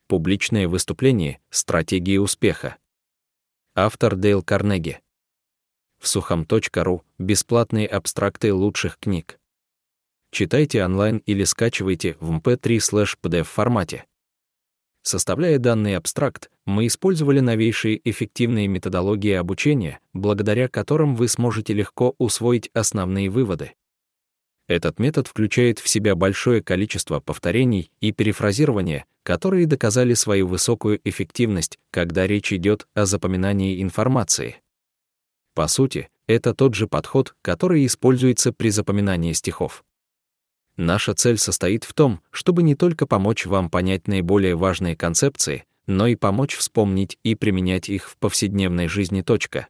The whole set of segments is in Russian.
Публичное выступление. Стратегии успеха. Автор Дейл Карнеги. Всухом.ру. Бесплатные абстракты лучших книг. Читайте онлайн или скачивайте в mp3/pdf формате. Составляя данный абстракт, мы использовали новейшие эффективные методологии обучения, благодаря которым вы сможете легко усвоить основные выводы. Этот метод включает в себя большое количество повторений и перефразирования, которые доказали свою высокую эффективность, когда речь идет о запоминании информации. По сути, это тот же подход, который используется при запоминании стихов. Наша цель состоит в том, чтобы не только помочь вам понять наиболее важные концепции, но и помочь вспомнить и применять их в повседневной жизни.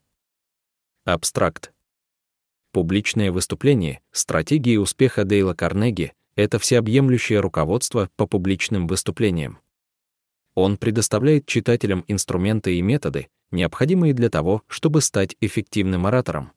Абстракт. Публичное выступление. Стратегии успеха Дейла Карнеги — это всеобъемлющее руководство по публичным выступлениям. Он предоставляет читателям инструменты и методы, необходимые для того, чтобы стать эффективным оратором.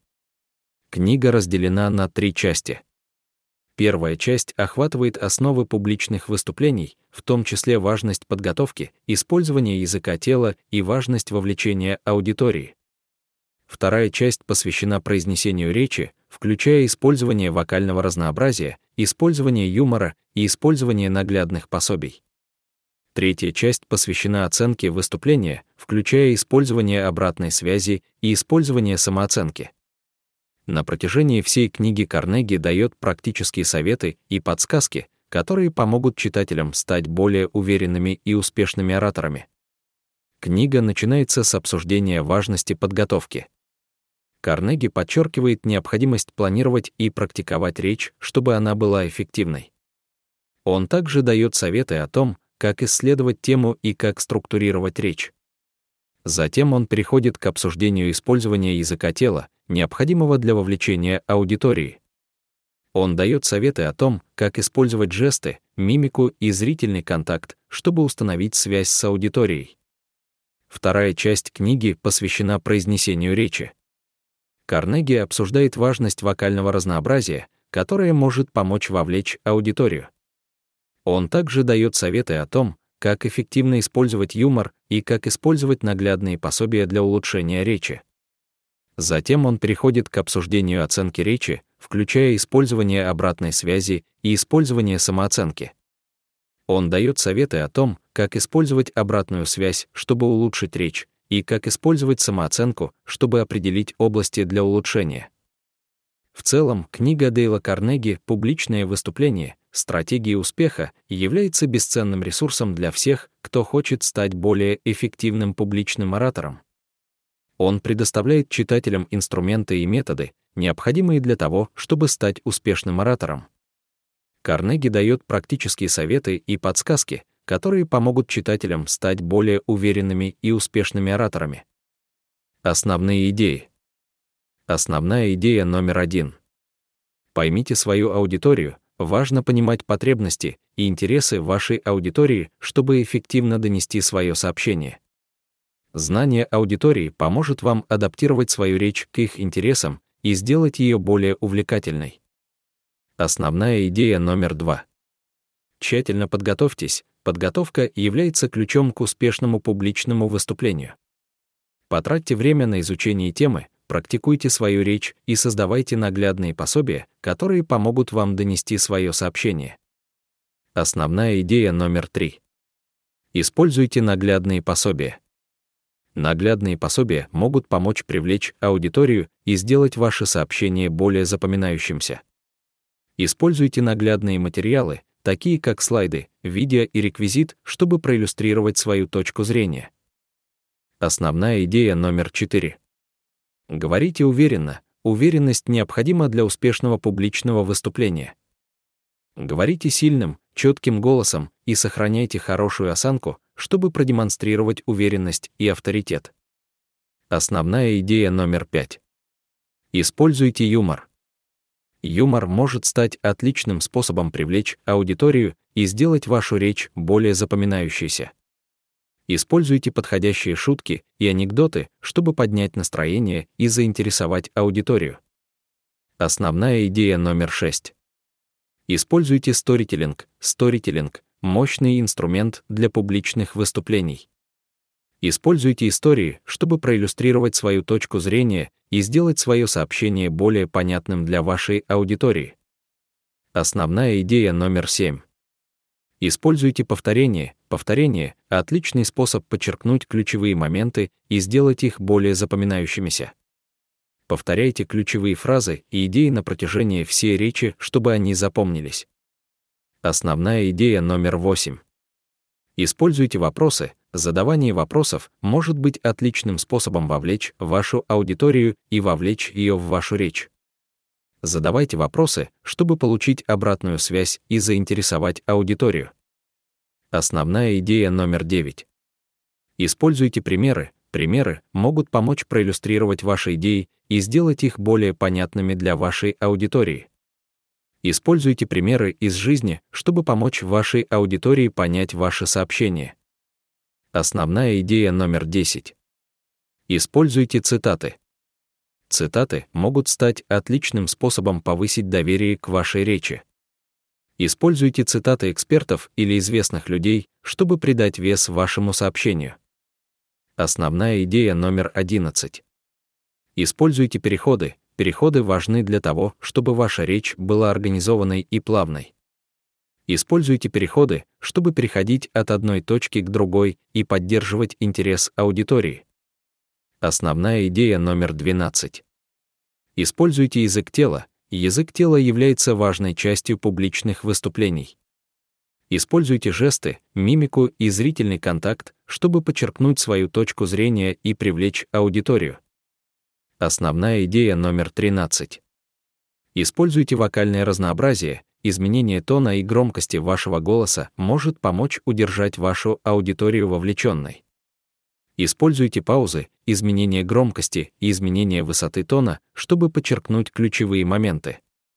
Книга разделена на 3 части. Первая часть охватывает основы публичных выступлений, в том числе важность подготовки, использования языка тела и важность вовлечения аудитории. Вторая часть посвящена произнесению речи, включая использование вокального разнообразия, использование юмора и использование наглядных пособий. Третья часть посвящена оценке выступления, включая использование обратной связи и использование самооценки. На протяжении всей книги Карнеги дает практические советы и подсказки, которые помогут читателям стать более уверенными и успешными ораторами. Книга начинается с обсуждения важности подготовки. Карнеги подчеркивает необходимость планировать и практиковать речь, чтобы она была эффективной. Он также дает советы о том, как исследовать тему и как структурировать речь. Затем он переходит к обсуждению использования языка тела, необходимого для вовлечения аудитории. Он дает советы о том, как использовать жесты, мимику и зрительный контакт, чтобы установить связь с аудиторией. Вторая часть книги посвящена произнесению речи. Карнеги обсуждает важность вокального разнообразия, которое может помочь вовлечь аудиторию. Он также дает советы о том, как эффективно использовать юмор и как использовать наглядные пособия для улучшения речи. Затем он переходит к обсуждению оценки речи, включая использование обратной связи и использование самооценки. Он дает советы о том, как использовать обратную связь, чтобы улучшить речь, и как использовать самооценку, чтобы определить области для улучшения. В целом, книга Дейла Карнеги «Публичное выступление. Стратегии успеха» является бесценным ресурсом для всех, кто хочет стать более эффективным публичным оратором. Он предоставляет читателям инструменты и методы, необходимые для того, чтобы стать успешным оратором. Карнеги дает практические советы и подсказки, которые помогут читателям стать более уверенными и успешными ораторами. Основные идеи. Основная идея номер 1. Поймите свою аудиторию, важно понимать потребности и интересы вашей аудитории, чтобы эффективно донести свое сообщение. Знание аудитории поможет вам адаптировать свою речь к их интересам и сделать ее более увлекательной. Основная идея номер 2. Тщательно подготовьтесь. Подготовка является ключом к успешному публичному выступлению. Потратьте время на изучение темы, практикуйте свою речь и создавайте наглядные пособия, которые помогут вам донести свое сообщение. Основная идея номер 3. Используйте наглядные пособия. Наглядные пособия могут помочь привлечь аудиторию и сделать ваше сообщение более запоминающимся. Используйте наглядные материалы, такие как слайды, видео и реквизит, чтобы проиллюстрировать свою точку зрения. Основная идея номер 4. Говорите уверенно. Уверенность необходима для успешного публичного выступления. Говорите сильным, четким голосом и сохраняйте хорошую осанку, чтобы продемонстрировать уверенность и авторитет. Основная идея номер 5. Используйте юмор. Юмор может стать отличным способом привлечь аудиторию и сделать вашу речь более запоминающейся. Используйте подходящие шутки и анекдоты, чтобы поднять настроение и заинтересовать аудиторию. Основная идея номер 6. Используйте сторителлинг. Сторителлинг — мощный инструмент для публичных выступлений. Используйте истории, чтобы проиллюстрировать свою точку зрения и сделать свое сообщение более понятным для вашей аудитории. Основная идея номер 7. Используйте повторение. Повторение — отличный способ подчеркнуть ключевые моменты и сделать их более запоминающимися. Повторяйте ключевые фразы и идеи на протяжении всей речи, чтобы они запомнились. Основная идея номер 8. Используйте вопросы. Задавание вопросов может быть отличным способом вовлечь вашу аудиторию и вовлечь ее в вашу речь. Задавайте вопросы, чтобы получить обратную связь и заинтересовать аудиторию. Основная идея номер 9. Используйте примеры. Примеры могут помочь проиллюстрировать ваши идеи и сделать их более понятными для вашей аудитории. Используйте примеры из жизни, чтобы помочь вашей аудитории понять ваше сообщение. Основная идея номер 10. Используйте цитаты. Цитаты могут стать отличным способом повысить доверие к вашей речи. Используйте цитаты экспертов или известных людей, чтобы придать вес вашему сообщению. Основная идея номер 11. Используйте переходы. Переходы важны для того, чтобы ваша речь была организованной и плавной. Используйте переходы, чтобы переходить от одной точки к другой и поддерживать интерес аудитории. Основная идея номер 12. Используйте язык тела. Язык тела является важной частью публичных выступлений. Используйте жесты, мимику и зрительный контакт, чтобы подчеркнуть свою точку зрения и привлечь аудиторию. Основная идея номер 13. Используйте вокальное разнообразие. Изменение тона и громкости вашего голоса может помочь удержать вашу аудиторию вовлеченной. Используйте паузы, изменение громкости и изменение высоты тона, чтобы подчеркнуть ключевые моменты.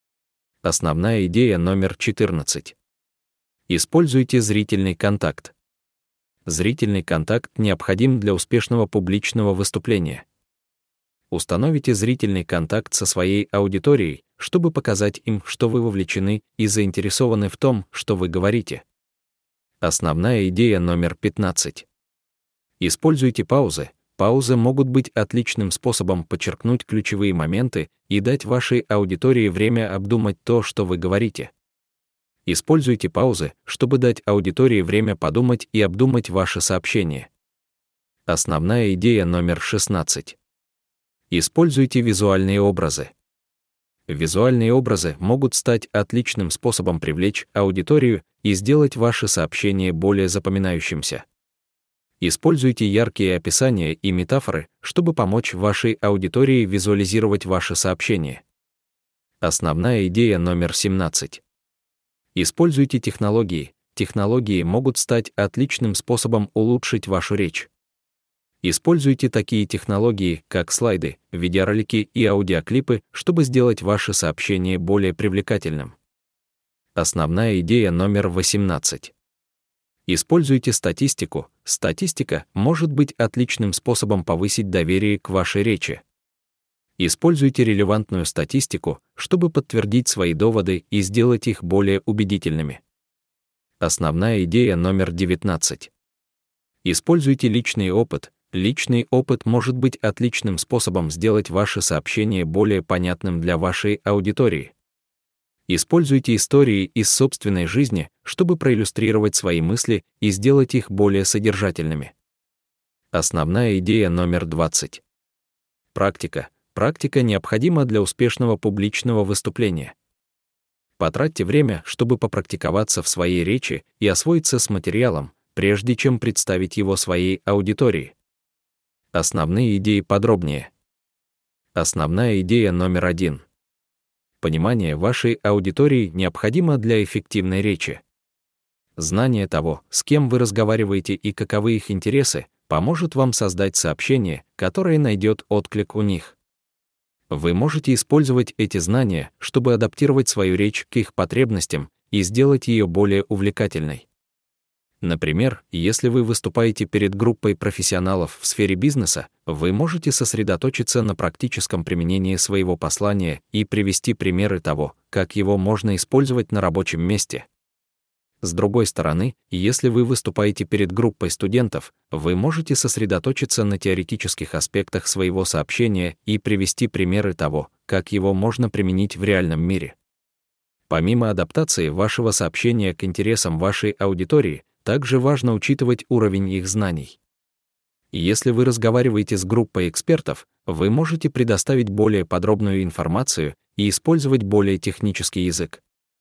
Основная идея номер 14. Используйте зрительный контакт. Зрительный контакт необходим для успешного публичного выступления. Установите зрительный контакт со своей аудиторией, чтобы показать им, что вы вовлечены и заинтересованы в том, что вы говорите. Основная идея номер 15. Используйте паузы. Паузы могут быть отличным способом подчеркнуть ключевые моменты и дать вашей аудитории время обдумать то, что вы говорите. Используйте паузы, чтобы дать аудитории время подумать и обдумать ваше сообщение. Основная идея номер 16. Используйте визуальные образы. Визуальные образы могут стать отличным способом привлечь аудиторию и сделать ваше сообщение более запоминающимся. Используйте яркие описания и метафоры, чтобы помочь вашей аудитории визуализировать ваше сообщение. Основная идея номер 17. Используйте технологии. Технологии могут стать отличным способом улучшить вашу речь. Используйте такие технологии, как слайды, видеоролики и аудиоклипы, чтобы сделать ваше сообщение более привлекательным. Основная идея номер 18. Используйте статистику. Статистика может быть отличным способом повысить доверие к вашей речи. Используйте релевантную статистику, чтобы подтвердить свои доводы и сделать их более убедительными. Основная идея номер 19. Используйте личный опыт. Личный опыт может быть отличным способом сделать ваше сообщение более понятным для вашей аудитории. Используйте истории из собственной жизни, чтобы проиллюстрировать свои мысли и сделать их более содержательными. Основная идея номер 20. Практика. Практика необходима для успешного публичного выступления. Потратьте время, чтобы попрактиковаться в своей речи и освоиться с материалом, прежде чем представить его своей аудитории. Основные идеи подробнее. Основная идея номер 1. Понимание вашей аудитории необходимо для эффективной речи. Знание того, с кем вы разговариваете и каковы их интересы, поможет вам создать сообщение, которое найдет отклик у них. Вы можете использовать эти знания, чтобы адаптировать свою речь к их потребностям и сделать ее более увлекательной. Например, если вы выступаете перед группой профессионалов в сфере бизнеса, вы можете сосредоточиться на практическом применении своего послания и привести примеры того, как его можно использовать на рабочем месте. С другой стороны, если вы выступаете перед группой студентов, вы можете сосредоточиться на теоретических аспектах своего сообщения и привести примеры того, как его можно применить в реальном мире. Помимо адаптации вашего сообщения к интересам вашей аудитории, также важно учитывать уровень их знаний. Если вы разговариваете с группой экспертов, вы можете предоставить более подробную информацию и использовать более технический язык.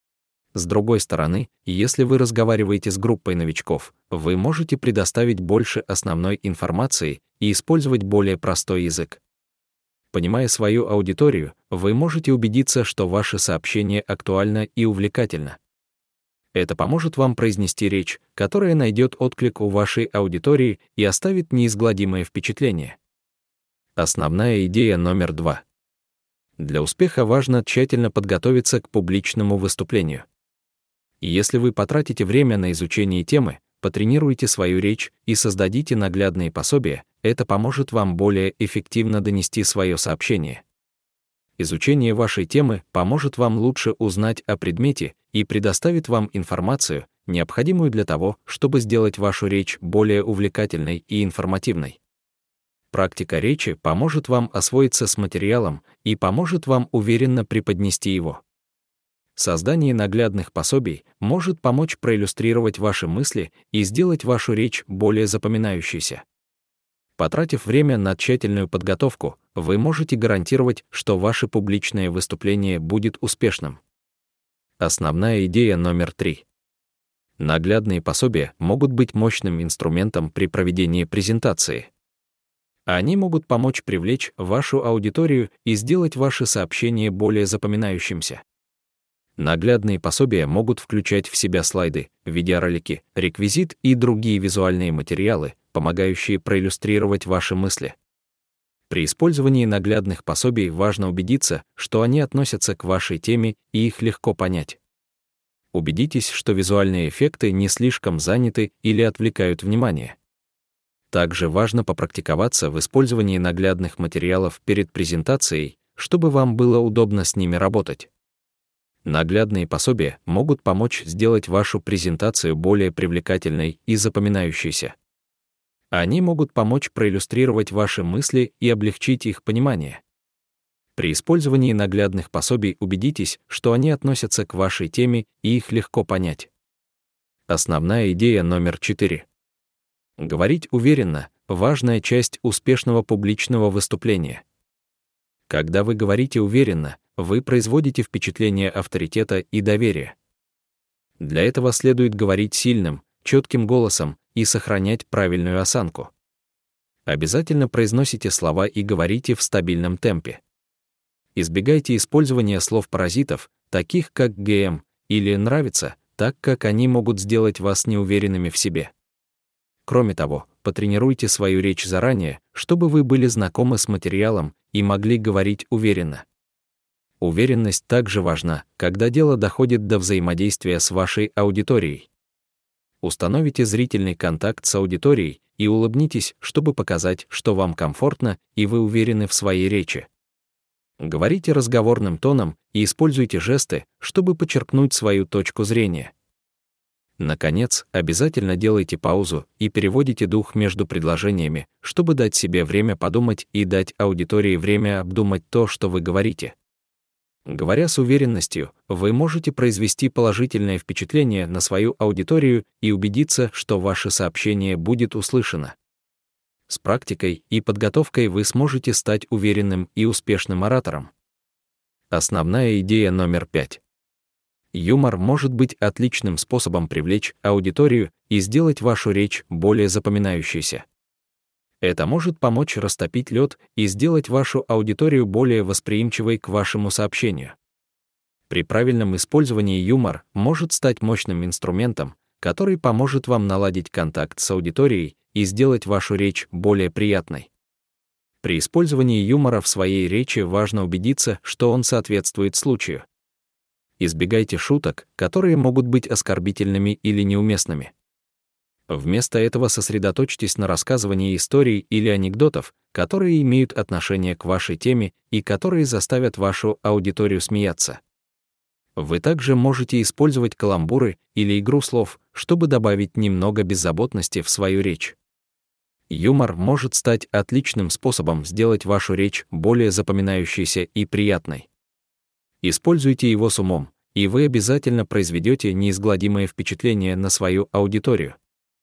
С другой стороны, если вы разговариваете с группой новичков, вы можете предоставить больше основной информации и использовать более простой язык. Понимая свою аудиторию, вы можете убедиться, что ваше сообщение актуально и увлекательно. Это поможет вам произнести речь, которая найдет отклик у вашей аудитории и оставит неизгладимое впечатление. Основная идея номер 2. Для успеха важно тщательно подготовиться к публичному выступлению. Если вы потратите время на изучение темы, потренируйте свою речь и создадите наглядные пособия, это поможет вам более эффективно донести свое сообщение. Изучение вашей темы поможет вам лучше узнать о предмете и предоставит вам информацию, необходимую для того, чтобы сделать вашу речь более увлекательной и информативной. Практика речи поможет вам освоиться с материалом и поможет вам уверенно преподнести его. Создание наглядных пособий может помочь проиллюстрировать ваши мысли и сделать вашу речь более запоминающейся. Потратив время на тщательную подготовку, вы можете гарантировать, что ваше публичное выступление будет успешным. Основная идея номер 3. Наглядные пособия могут быть мощным инструментом при проведении презентации. Они могут помочь привлечь вашу аудиторию и сделать ваше сообщение более запоминающимся. Наглядные пособия могут включать в себя слайды, видеоролики, реквизит и другие визуальные материалы, помогающие проиллюстрировать ваши мысли. При использовании наглядных пособий важно убедиться, что они относятся к вашей теме и их легко понять. Убедитесь, что визуальные эффекты не слишком заняты или отвлекают внимание. Также важно попрактиковаться в использовании наглядных материалов перед презентацией, чтобы вам было удобно с ними работать. Наглядные пособия могут помочь сделать вашу презентацию более привлекательной и запоминающейся. Они могут помочь проиллюстрировать ваши мысли и облегчить их понимание. При использовании наглядных пособий убедитесь, что они относятся к вашей теме и их легко понять. Основная идея номер 4. Говорить уверенно – важная часть успешного публичного выступления. Когда вы говорите уверенно, вы производите впечатление авторитета и доверия. Для этого следует говорить сильным, четким голосом и сохранять правильную осанку. Обязательно произносите слова и говорите в стабильном темпе. Избегайте использования слов-паразитов, таких как «ГМ» или «нравится», так как они могут сделать вас неуверенными в себе. Кроме того, потренируйте свою речь заранее, чтобы вы были знакомы с материалом и могли говорить уверенно. Уверенность также важна, когда дело доходит до взаимодействия с вашей аудиторией. Установите зрительный контакт с аудиторией и улыбнитесь, чтобы показать, что вам комфортно и вы уверены в своей речи. Говорите разговорным тоном и используйте жесты, чтобы подчеркнуть свою точку зрения. Наконец, обязательно делайте паузу и переводите дух между предложениями, чтобы дать себе время подумать и дать аудитории время обдумать то, что вы говорите. Говоря с уверенностью, вы можете произвести положительное впечатление на свою аудиторию и убедиться, что ваше сообщение будет услышано. С практикой и подготовкой вы сможете стать уверенным и успешным оратором. Основная идея номер 5. Юмор может быть отличным способом привлечь аудиторию и сделать вашу речь более запоминающейся. Это может помочь растопить лед и сделать вашу аудиторию более восприимчивой к вашему сообщению. При правильном использовании юмор может стать мощным инструментом, который поможет вам наладить контакт с аудиторией и сделать вашу речь более приятной. При использовании юмора в своей речи важно убедиться, что он соответствует случаю. Избегайте шуток, которые могут быть оскорбительными или неуместными. Вместо этого сосредоточьтесь на рассказывании историй или анекдотов, которые имеют отношение к вашей теме и которые заставят вашу аудиторию смеяться. Вы также можете использовать каламбуры или игру слов, чтобы добавить немного беззаботности в свою речь. Юмор может стать отличным способом сделать вашу речь более запоминающейся и приятной. Используйте его с умом, и вы обязательно произведете неизгладимое впечатление на свою аудиторию.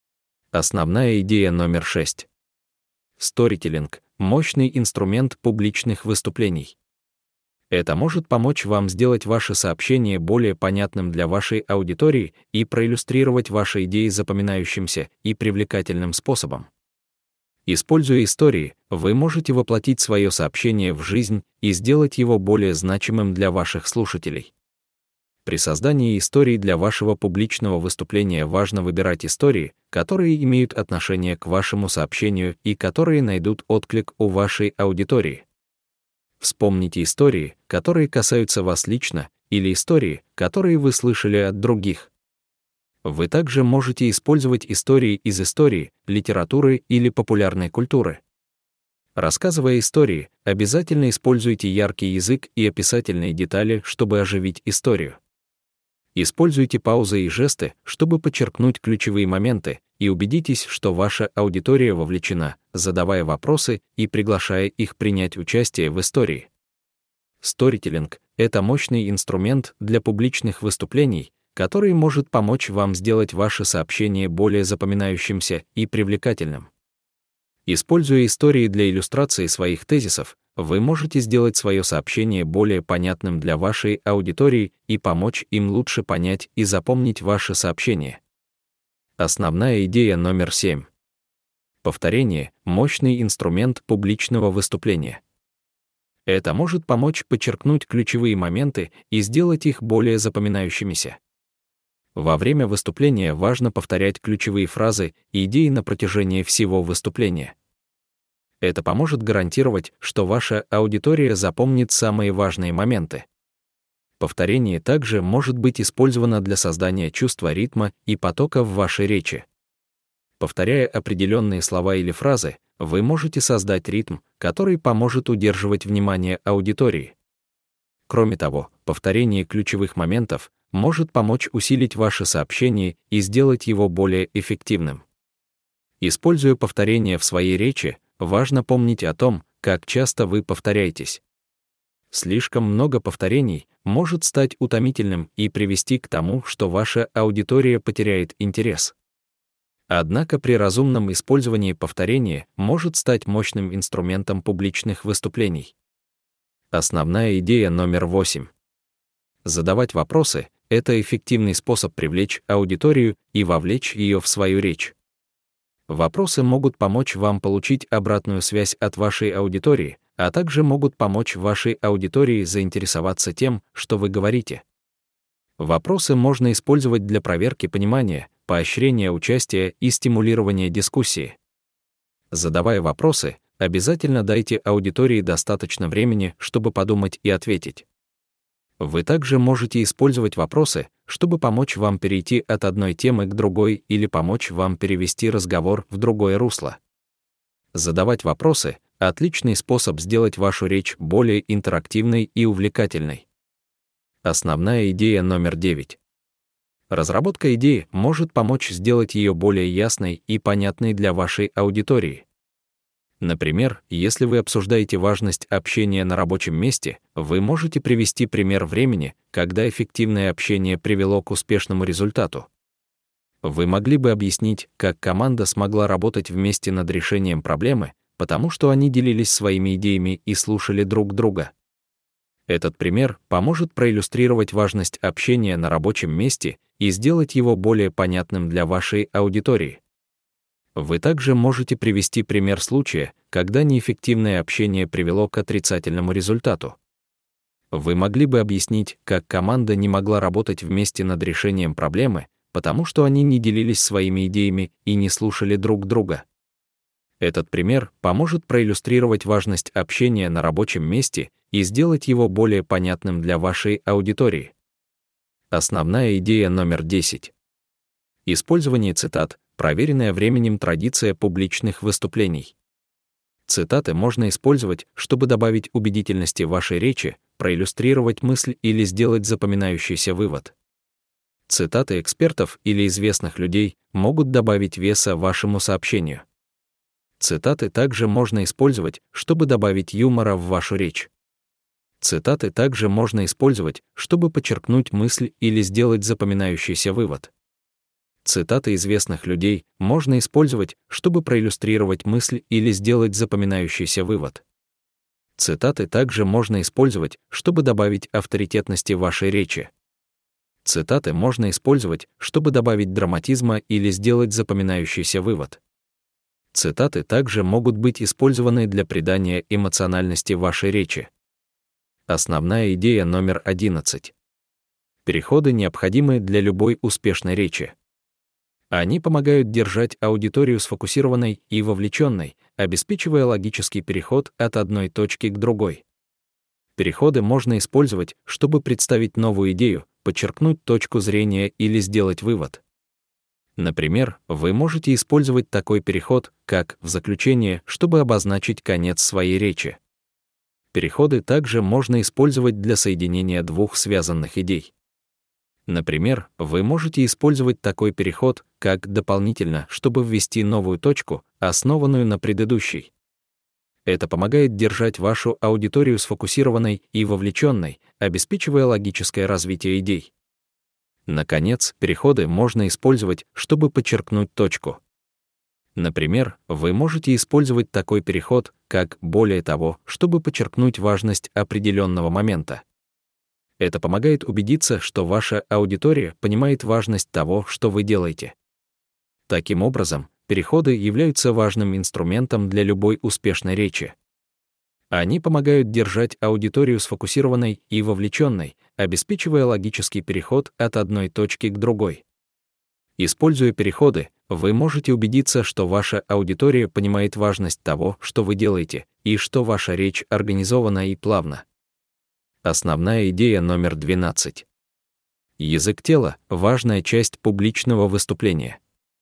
Основная идея номер 6. Сторителлинг — мощный инструмент публичных выступлений. Это может помочь вам сделать ваше сообщение более понятным для вашей аудитории и проиллюстрировать ваши идеи запоминающимся и привлекательным способом. Используя истории, вы можете воплотить свое сообщение в жизнь и сделать его более значимым для ваших слушателей. При создании историй для вашего публичного выступления важно выбирать истории, которые имеют отношение к вашему сообщению и которые найдут отклик у вашей аудитории. Вспомните истории, которые касаются вас лично, или истории, которые вы слышали от других. Вы также можете использовать истории из истории, литературы или популярной культуры. Рассказывая истории, обязательно используйте яркий язык и описательные детали, чтобы оживить историю. Используйте паузы и жесты, чтобы подчеркнуть ключевые моменты, и убедитесь, что ваша аудитория вовлечена, задавая вопросы и приглашая их принять участие в истории. Сторителлинг — это мощный инструмент для публичных выступлений, который может помочь вам сделать ваше сообщение более запоминающимся и привлекательным. Используя истории для иллюстрации своих тезисов, вы можете сделать свое сообщение более понятным для вашей аудитории и помочь им лучше понять и запомнить ваше сообщение. Основная идея номер 7. Повторение — мощный инструмент публичного выступления. Это может помочь подчеркнуть ключевые моменты и сделать их более запоминающимися. Во время выступления важно повторять ключевые фразы и идеи на протяжении всего выступления. Это поможет гарантировать, что ваша аудитория запомнит самые важные моменты. Повторение также может быть использовано для создания чувства ритма и потока в вашей речи. Повторяя определенные слова или фразы, вы можете создать ритм, который поможет удерживать внимание аудитории. Кроме того, повторение ключевых моментов может помочь усилить ваше сообщение и сделать его более эффективным. Используя повторение в своей речи, важно помнить о том, как часто вы повторяетесь. Слишком много повторений может стать утомительным и привести к тому, что ваша аудитория потеряет интерес. Однако при разумном использовании повторения может стать мощным инструментом публичных выступлений. Основная идея номер 8. Задавать вопросы — это эффективный способ привлечь аудиторию и вовлечь ее в свою речь. Вопросы могут помочь вам получить обратную связь от вашей аудитории, а также могут помочь вашей аудитории заинтересоваться тем, что вы говорите. Вопросы можно использовать для проверки понимания, поощрения участия и стимулирования дискуссии. Задавая вопросы, обязательно дайте аудитории достаточно времени, чтобы подумать и ответить. Вы также можете использовать вопросы, чтобы помочь вам перейти от одной темы к другой или помочь вам перевести разговор в другое русло. Задавать вопросы — отличный способ сделать вашу речь более интерактивной и увлекательной. Основная идея номер 9. Разработка идеи может помочь сделать ее более ясной и понятной для вашей аудитории. Например, если вы обсуждаете важность общения на рабочем месте, вы можете привести пример времени, когда эффективное общение привело к успешному результату. Вы могли бы объяснить, как команда смогла работать вместе над решением проблемы, потому что они делились своими идеями и слушали друг друга. Этот пример поможет проиллюстрировать важность общения на рабочем месте и сделать его более понятным для вашей аудитории. Вы также можете привести пример случая, когда неэффективное общение привело к отрицательному результату. Вы могли бы объяснить, как команда не могла работать вместе над решением проблемы, потому что они не делились своими идеями и не слушали друг друга. Этот пример поможет проиллюстрировать важность общения на рабочем месте и сделать его более понятным для вашей аудитории. Основная идея номер 10. Использование цитат — проверенная временем традиция публичных выступлений. Цитаты можно использовать, чтобы добавить убедительности вашей речи, проиллюстрировать мысль или сделать запоминающийся вывод. Цитаты экспертов или известных людей могут добавить веса вашему сообщению. Цитаты также можно использовать, чтобы добавить юмора в вашу речь. Цитаты также можно использовать, чтобы подчеркнуть мысль или сделать запоминающийся вывод. Цитаты известных людей можно использовать, чтобы проиллюстрировать мысль или сделать запоминающийся вывод. Цитаты также можно использовать, чтобы добавить авторитетности вашей речи. Цитаты можно использовать, чтобы добавить драматизма или сделать запоминающийся вывод. Цитаты также могут быть использованы для придания эмоциональности вашей речи. Основная идея номер 11. Переходы необходимы для любой успешной речи. Они помогают держать аудиторию сфокусированной и вовлеченной, обеспечивая логический переход от одной точки к другой. Переходы можно использовать, чтобы представить новую идею, подчеркнуть точку зрения или сделать вывод. Например, вы можете использовать такой переход, как в заключение, чтобы обозначить конец своей речи. Переходы также можно использовать для соединения двух связанных идей. Например, вы можете использовать такой переход, как дополнительно, чтобы ввести новую точку, основанную на предыдущей. Это помогает держать вашу аудиторию сфокусированной и вовлеченной, обеспечивая логическое развитие идей. Наконец, переходы можно использовать, чтобы подчеркнуть точку. Например, вы можете использовать такой переход, как «более того», чтобы подчеркнуть важность определенного момента. Это помогает убедиться, что ваша аудитория понимает важность того, что вы делаете. Таким образом, переходы являются важным инструментом для любой успешной речи. Они помогают держать аудиторию сфокусированной и вовлеченной, обеспечивая логический переход от одной точки к другой. Используя переходы, вы можете убедиться, что ваша аудитория понимает важность того, что вы делаете, и что ваша речь организована и плавна. Основная идея номер 12. Язык тела — важная часть публичного выступления.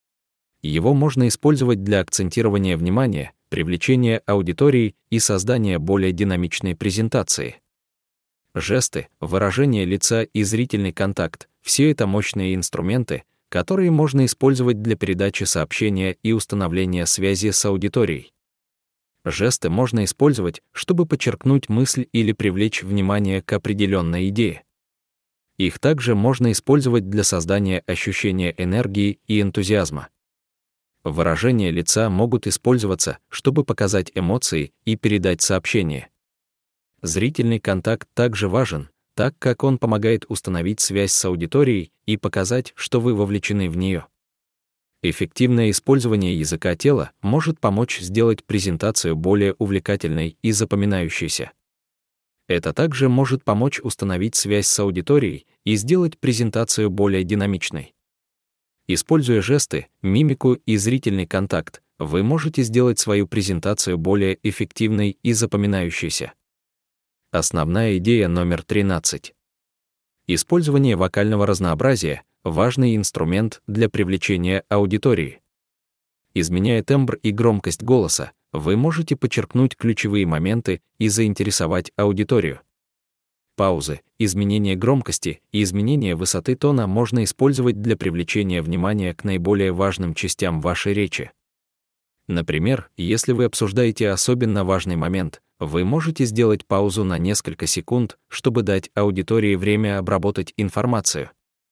Его можно использовать для акцентирования внимания, привлечения аудитории и создания более динамичной презентации. Жесты, выражение лица и зрительный контакт — все это мощные инструменты, которые можно использовать для передачи сообщения и установления связи с аудиторией. Жесты можно использовать, чтобы подчеркнуть мысль или привлечь внимание к определенной идее. Их также можно использовать для создания ощущения энергии и энтузиазма. Выражения лица могут использоваться, чтобы показать эмоции и передать сообщение. Зрительный контакт также важен, так как он помогает установить связь с аудиторией и показать, что вы вовлечены в нее. Эффективное использование языка тела может помочь сделать презентацию более увлекательной и запоминающейся. Это также может помочь установить связь с аудиторией и сделать презентацию более динамичной. Используя жесты, мимику и зрительный контакт, вы можете сделать свою презентацию более эффективной и запоминающейся. Основная идея номер 13. Использование вокального разнообразия — важный инструмент для привлечения аудитории. Изменяя тембр и громкость голоса, вы можете подчеркнуть ключевые моменты и заинтересовать аудиторию. Паузы, изменение громкости и изменение высоты тона можно использовать для привлечения внимания к наиболее важным частям вашей речи. Например, если вы обсуждаете особенно важный момент, вы можете сделать паузу на несколько секунд, чтобы дать аудитории время обработать информацию.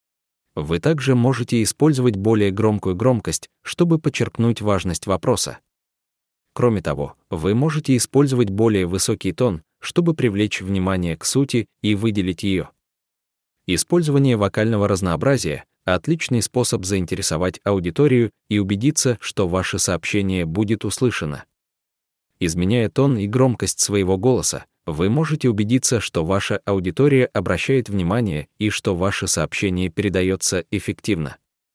Вы также можете использовать более громкую громкость, чтобы подчеркнуть важность вопроса. Кроме того, вы можете использовать более высокий тон, чтобы привлечь внимание к сути и выделить ее. Использование вокального разнообразия — отличный способ заинтересовать аудиторию и убедиться, что ваше сообщение будет услышано. Изменяя тон и громкость своего голоса, вы можете убедиться, что ваша аудитория обращает внимание и что ваше сообщение передается эффективно.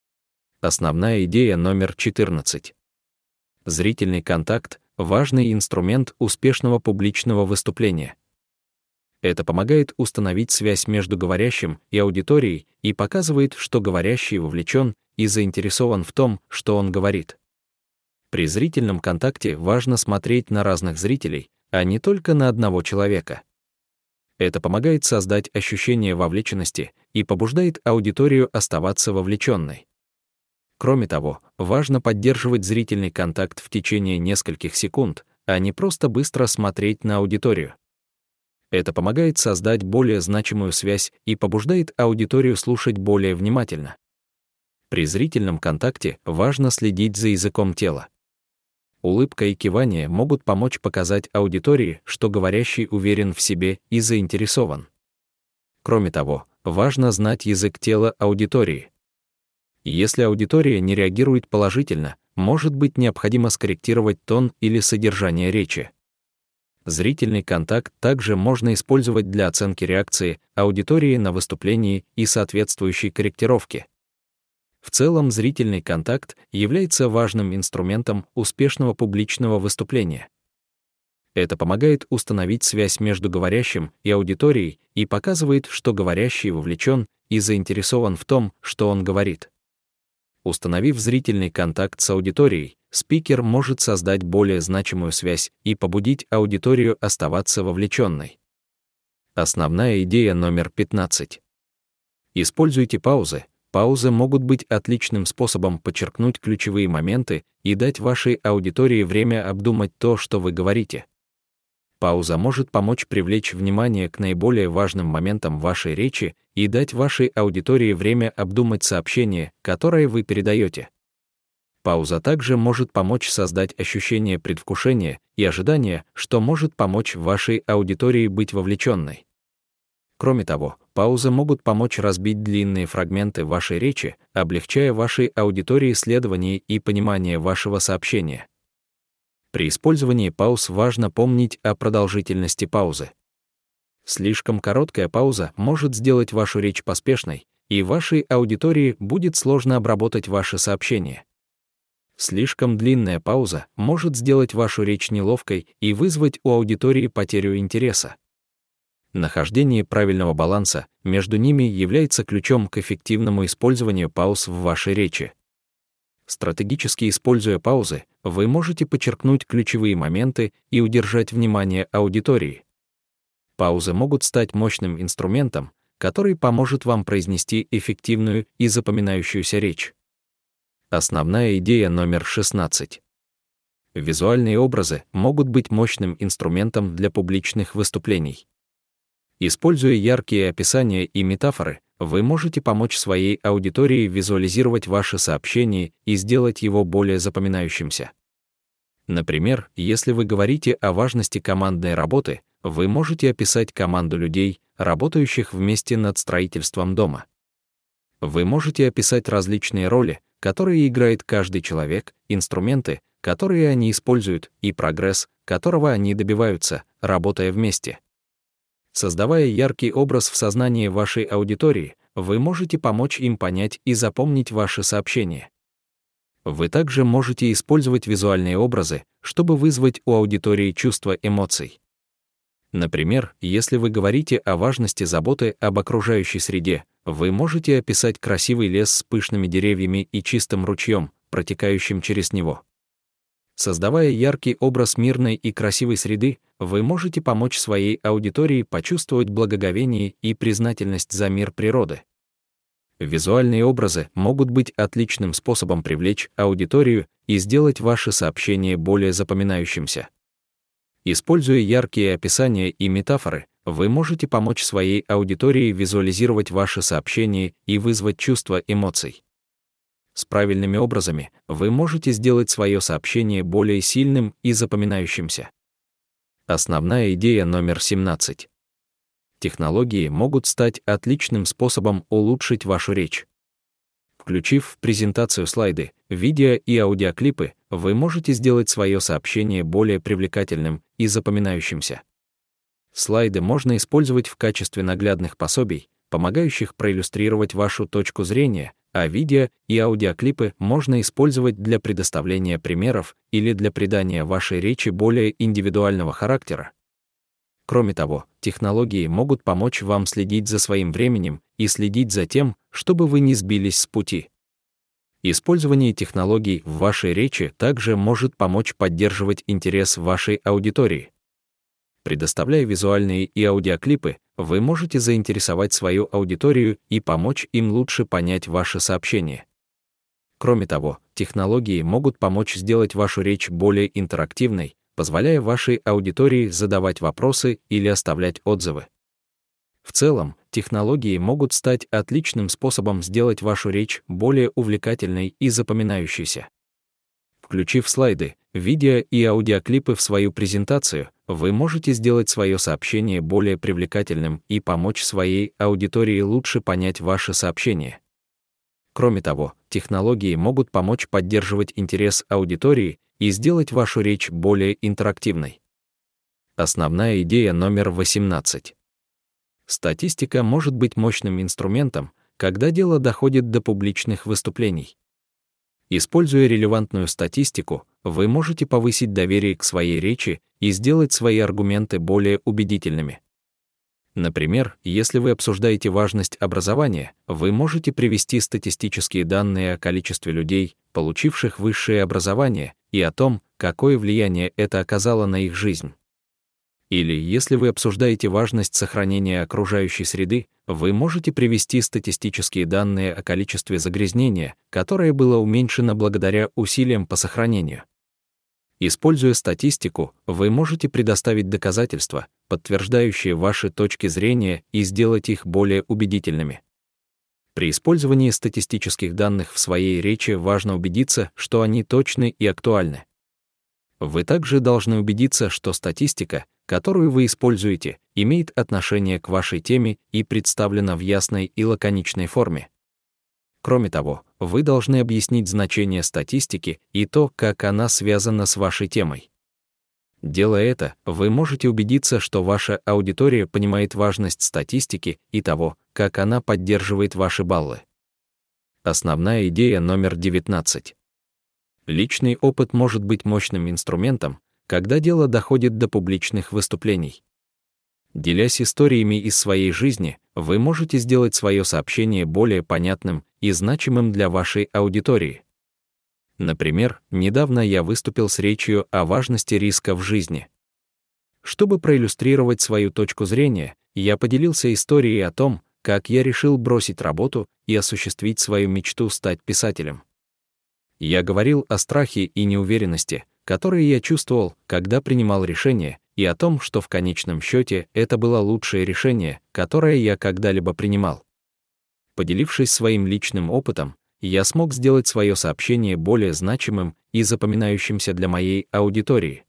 Основная идея номер 14. Зрительный контакт — важный инструмент успешного публичного выступления. Это помогает установить связь между говорящим и аудиторией и показывает, что говорящий вовлечен и заинтересован в том, что он говорит. При зрительном контакте важно смотреть на разных зрителей, а не только на одного человека. Это помогает создать ощущение вовлеченности и побуждает аудиторию оставаться вовлеченной. Кроме того, важно поддерживать зрительный контакт в течение нескольких секунд, а не просто быстро смотреть на аудиторию. Это помогает создать более значимую связь и побуждает аудиторию слушать более внимательно. При зрительном контакте важно следить за языком тела. Улыбка и кивание могут помочь показать аудитории, что говорящий уверен в себе и заинтересован. Кроме того, важно знать язык тела аудитории. Если аудитория не реагирует положительно, может быть необходимо скорректировать тон или содержание речи. Зрительный контакт также можно использовать для оценки реакции аудитории на выступлении и соответствующей корректировки. В целом, зрительный контакт является важным инструментом успешного публичного выступления. Это помогает установить связь между говорящим и аудиторией и показывает, что говорящий вовлечен и заинтересован в том, что он говорит. Установив зрительный контакт с аудиторией, спикер может создать более значимую связь и побудить аудиторию оставаться вовлеченной. Основная идея номер 15. Используйте паузы. Паузы могут быть отличным способом подчеркнуть ключевые моменты и дать вашей аудитории время обдумать то, что вы говорите. Пауза может помочь привлечь внимание к наиболее важным моментам вашей речи и дать вашей аудитории время обдумать сообщение, которое вы передаете. Пауза также может помочь создать ощущение предвкушения и ожидания, что может помочь вашей аудитории быть вовлеченной. Кроме того, паузы могут помочь разбить длинные фрагменты вашей речи, облегчая вашей аудитории следование и понимание вашего сообщения. При использовании пауз важно помнить о продолжительности паузы. Слишком короткая пауза может сделать вашу речь поспешной, и вашей аудитории будет сложно обработать ваше сообщение. Слишком длинная пауза может сделать вашу речь неловкой и вызвать у аудитории потерю интереса. Нахождение правильного баланса между ними является ключом к эффективному использованию пауз в вашей речи. Стратегически используя паузы, вы можете подчеркнуть ключевые моменты и удержать внимание аудитории. Паузы могут стать мощным инструментом, который поможет вам произнести эффективную и запоминающуюся речь. Основная идея номер 16. Визуальные образы могут быть мощным инструментом для публичных выступлений. Используя яркие описания и метафоры, вы можете помочь своей аудитории визуализировать ваше сообщение и сделать его более запоминающимся. Например, если вы говорите о важности командной работы, вы можете описать команду людей, работающих вместе над строительством дома. Вы можете описать различные роли, которые играет каждый человек, инструменты, которые они используют, и прогресс, которого они добиваются, работая вместе. Создавая яркий образ в сознании вашей аудитории, вы можете помочь им понять и запомнить ваше сообщение. Вы также можете использовать визуальные образы, чтобы вызвать у аудитории чувство эмоций. Например, если вы говорите о важности заботы об окружающей среде, вы можете описать красивый лес с пышными деревьями и чистым ручьем, протекающим через него. Создавая яркий образ мирной и красивой среды, вы можете помочь своей аудитории почувствовать благоговение и признательность за мир природы. Визуальные образы могут быть отличным способом привлечь аудиторию и сделать ваше сообщение более запоминающимся. Используя яркие описания и метафоры, вы можете помочь своей аудитории визуализировать ваше сообщение и вызвать чувство эмоций. С правильными образами вы можете сделать свое сообщение более сильным и запоминающимся. Основная идея номер 17. Технологии могут стать отличным способом улучшить вашу речь. Включив в презентацию слайды, видео и аудиоклипы, вы можете сделать свое сообщение более привлекательным и запоминающимся. Слайды можно использовать в качестве наглядных пособий, помогающих проиллюстрировать вашу точку зрения, а видео и аудиоклипы можно использовать для предоставления примеров или для придания вашей речи более индивидуального характера. Кроме того, технологии могут помочь вам следить за своим временем и следить за тем, чтобы вы не сбились с пути. Использование технологий в вашей речи также может помочь поддерживать интерес вашей аудитории. Предоставляя визуальные и аудиоклипы, вы можете заинтересовать свою аудиторию и помочь им лучше понять ваше сообщение. Кроме того, технологии могут помочь сделать вашу речь более интерактивной, позволяя вашей аудитории задавать вопросы или оставлять отзывы. В целом, технологии могут стать отличным способом сделать вашу речь более увлекательной и запоминающейся. Включив слайды, видео и аудиоклипы в свою презентацию, вы можете сделать свое сообщение более привлекательным и помочь своей аудитории лучше понять ваше сообщение. Кроме того, технологии могут помочь поддерживать интерес аудитории и сделать вашу речь более интерактивной. Основная идея номер 18. Статистика может быть мощным инструментом, когда дело доходит до публичных выступлений. Используя релевантную статистику, вы можете повысить доверие к своей речи и сделать свои аргументы более убедительными. Например, если вы обсуждаете важность образования, вы можете привести статистические данные о количестве людей, получивших высшее образование, и о том, какое влияние это оказало на их жизнь. Или если вы обсуждаете важность сохранения окружающей среды, вы можете привести статистические данные о количестве загрязнения, которое было уменьшено благодаря усилиям по сохранению. Используя статистику, вы можете предоставить доказательства, подтверждающие ваши точки зрения, и сделать их более убедительными. При использовании статистических данных в своей речи важно убедиться, что они точны и актуальны. Вы также должны убедиться, что статистика, которую вы используете, имеет отношение к вашей теме и представлена в ясной и лаконичной форме. Кроме того, вы должны объяснить значение статистики и то, как она связана с вашей темой. Делая это, вы можете убедиться, что ваша аудитория понимает важность статистики и того, как она поддерживает ваши баллы. Основная идея номер 19. Личный опыт может быть мощным инструментом, когда дело доходит до публичных выступлений. Делясь историями из своей жизни, вы можете сделать свое сообщение более понятным и значимым для вашей аудитории. Например, недавно я выступил с речью о важности риска в жизни. Чтобы проиллюстрировать свою точку зрения, я поделился историей о том, как я решил бросить работу и осуществить свою мечту стать писателем. Я говорил о страхе и неуверенности, которые я чувствовал, когда принимал решение, и о том, что в конечном счете это было лучшее решение, которое я когда-либо принимал. Поделившись своим личным опытом, я смог сделать свое сообщение более значимым и запоминающимся для моей аудитории.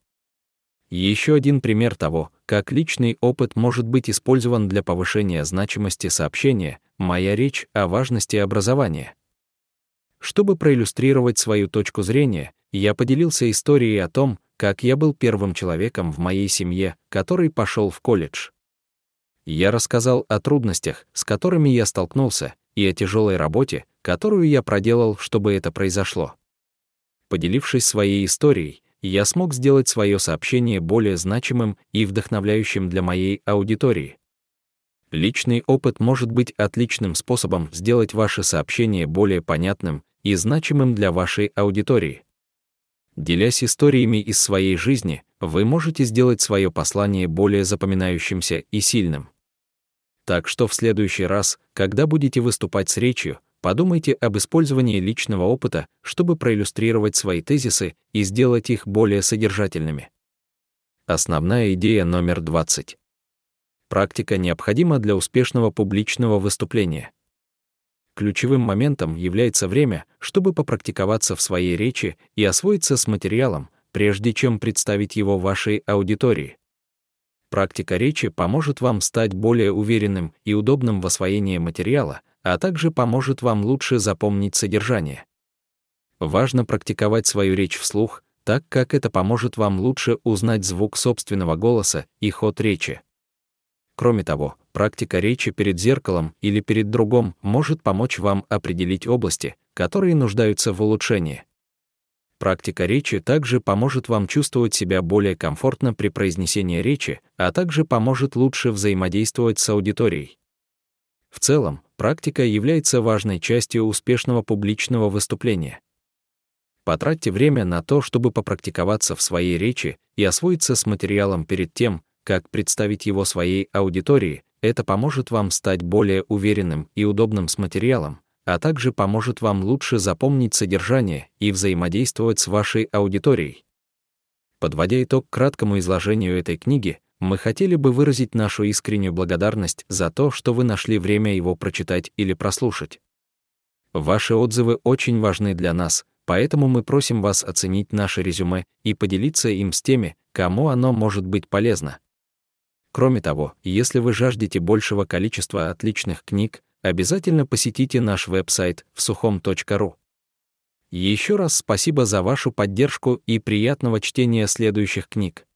Еще один пример того, как личный опыт может быть использован для повышения значимости сообщения, моя речь о важности образования. Чтобы проиллюстрировать свою точку зрения, я поделился историей о том, как я был первым человеком в моей семье, который пошел в колледж. Я рассказал о трудностях, с которыми я столкнулся, и о тяжелой работе, которую я проделал, чтобы это произошло. Поделившись своей историей, я смог сделать свое сообщение более значимым и вдохновляющим для моей аудитории. Личный опыт может быть отличным способом сделать ваше сообщение более понятным и значимым для вашей аудитории. Делясь историями из своей жизни, вы можете сделать свое послание более запоминающимся и сильным. Так что в следующий раз, когда будете выступать с речью, подумайте об использовании личного опыта, чтобы проиллюстрировать свои тезисы и сделать их более содержательными. Основная идея номер 20. Практика необходима для успешного публичного выступления. Ключевым моментом является время, чтобы попрактиковаться в своей речи и освоиться с материалом, прежде чем представить его вашей аудитории. Практика речи поможет вам стать более уверенным и удобным в освоении материала, а также поможет вам лучше запомнить содержание. Важно практиковать свою речь вслух, так как это поможет вам лучше узнать звук собственного голоса и ход речи. Кроме того, практика речи перед зеркалом или перед другом может помочь вам определить области, которые нуждаются в улучшении. Практика речи также поможет вам чувствовать себя более комфортно при произнесении речи, а также поможет лучше взаимодействовать с аудиторией. В целом, практика является важной частью успешного публичного выступления. Потратьте время на то, чтобы попрактиковаться в своей речи и освоиться с материалом перед тем, как представить его своей аудитории. Это поможет вам стать более уверенным и удобным с материалом, а также поможет вам лучше запомнить содержание и взаимодействовать с вашей аудиторией. Подводя итог краткому изложению этой книги, мы хотели бы выразить нашу искреннюю благодарность за то, что вы нашли время его прочитать или прослушать. Ваши отзывы очень важны для нас, поэтому мы просим вас оценить наше резюме и поделиться им с теми, кому оно может быть полезно. Кроме того, если вы жаждете большего количества отличных книг, обязательно посетите наш веб-сайт vsuchom.ru. Еще раз спасибо за вашу поддержку и приятного чтения следующих книг.